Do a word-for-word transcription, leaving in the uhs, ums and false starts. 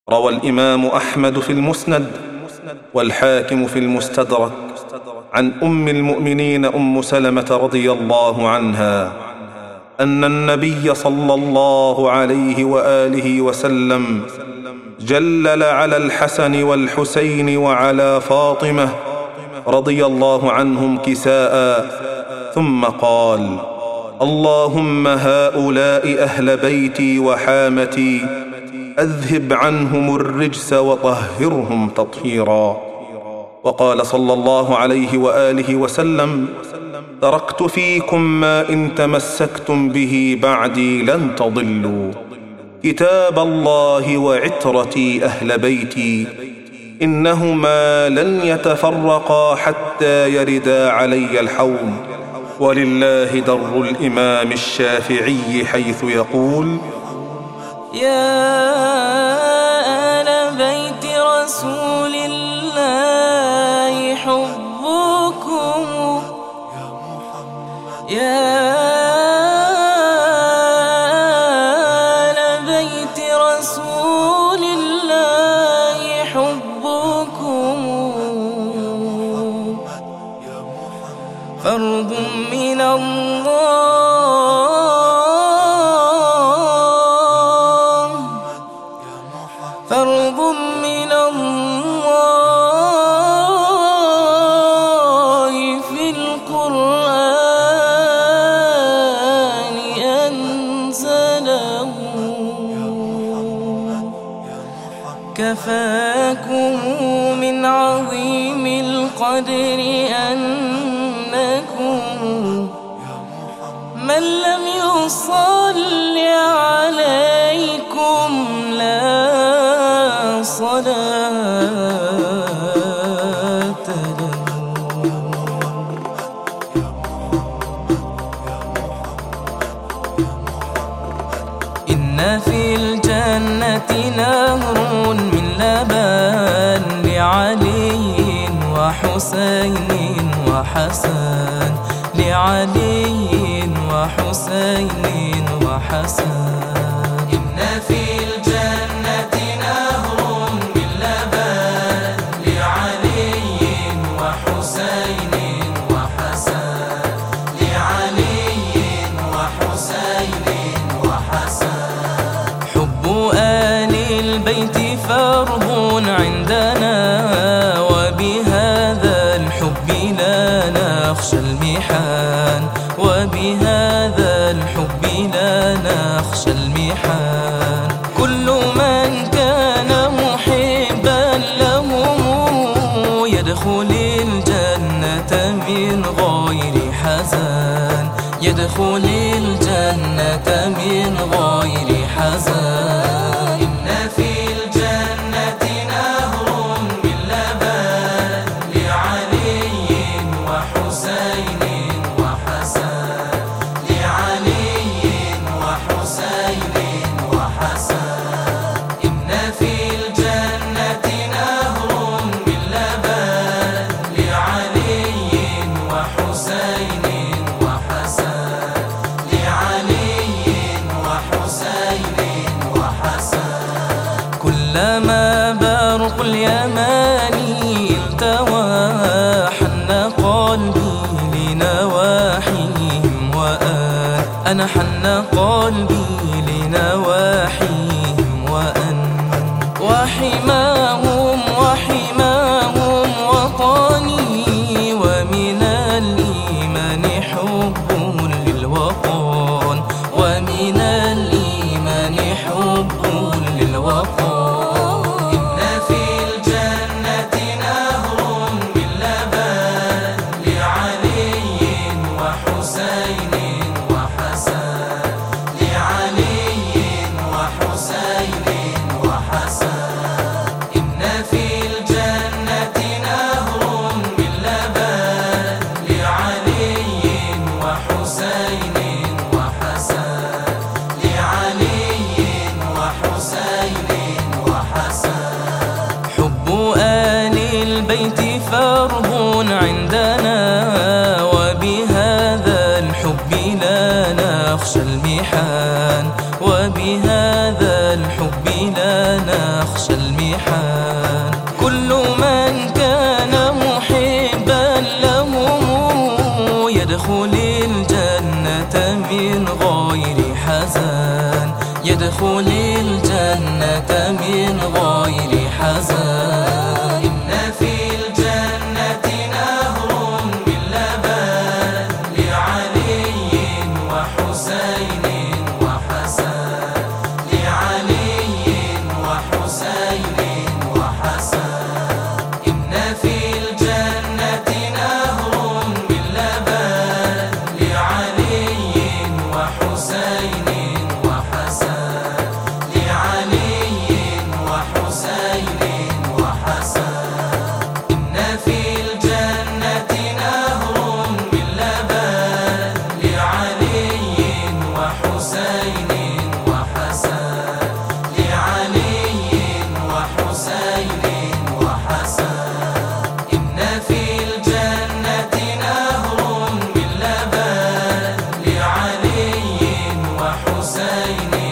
روى الإمام أحمد في المسند والحاكم في المستدرك عن أم المؤمنين أم سلمة رضي الله عنها أن النبي صلى الله عليه وآله وسلم جلل على الحسن والحسين وعلى فاطمة رضي الله عنهم كساء، ثم قال: اللهم هؤلاء أهل بيتي وحامتي أذهب عنهم الرجس وطهرهم تطهيرا. وقال صلى الله عليه وآله وسلم: تركت فيكم ما إن تمسكتم به بعدي لن تضلوا، كتاب الله وعترتي أهل بيتي، إنهما لن يتفرقا حتى يردا علي الحوض. ولله در الإمام الشافعي حيث يقول: يا آل بيت رسول الله حبكم، يا آل بيت رسول الله حبكم فرض من الله، فرض من الله في القرآن أنزله، كفاكم من عظيم القدر أنكم من لم يصل عليكم لا صلاة له. إن في الجنة نهر من لبن لعلي وحسين وحسن، لعلي وحسين وحسن. إن في الجنة نهر من لبن لعلي وحسين وحسن، لعلي وحسين وحسن. حب آل البيت فرض عندنا، وبهذا الحب لا نخشى المحن، وبهذا الحب لا نخشى المحن. كل من كان محبا لهم يدخل الجنة من غير حزن، يدخل الجنة من غير حزن. إن في الجنة نهر من لبن لعلي وحسين وحسن، لعلي وحسين وحسن. إن في الجنة نهر من لبن لعلي وحسين وحسن، لعلي وحسين وحسن. كلما برق اليماني التوى حن قلبي لنواحيهم وأن، أنا حن قلبي لنواحيهم وأن. وحماهم وحماهم وطني، ومن الإيمان حب للوطن، ومن الإيمان حب للوطن. إن في الجنة نهر من لبن لعلي وحسين وحسن، لعلي وحسين وحسن. إن نخشى المحن. كل من كان محبا لهم يدخل الجنة من غير حزن، يدخل الجنة من غير حزن. إن في الجنة نهر من لبن لعلي وحسين وحسن، لعلي وحسين وحسن. إن في الجنة نهر من لبن لعلي وحسين وحسن، لعلي وحسين وحسن. إن في الجنة نهر من لبن لعلي وحسين وحسن، لعلي وحسين وحسن. إن في الجنة نهر من لبن لعلي وحسين